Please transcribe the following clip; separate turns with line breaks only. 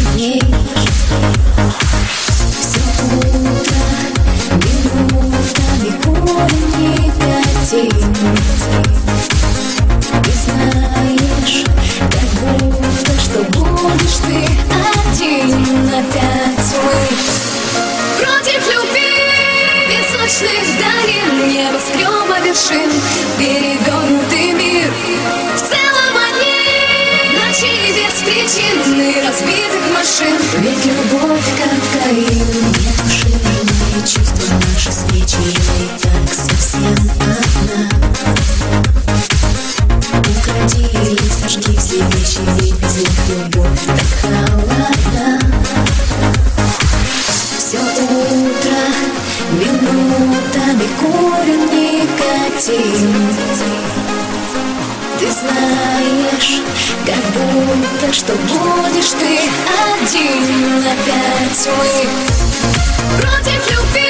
дней. Все утро минутами корень никотин. Ты знаешь, как будто, что будешь ты один. Опять мы против любви, песочных долин, небоскреба вершин, перевернутый мир. В целом одни ночи без причины разбитых машин. Ведь любовь как Каин, неотушенные чувства наши встречи, и так совсем одна. Укради или сожги все вещи, ведь без них любовь так холодна. Все утро минутами курим никотин. Ты знаешь, как будто, что будешь ты один. Опять мы против любви.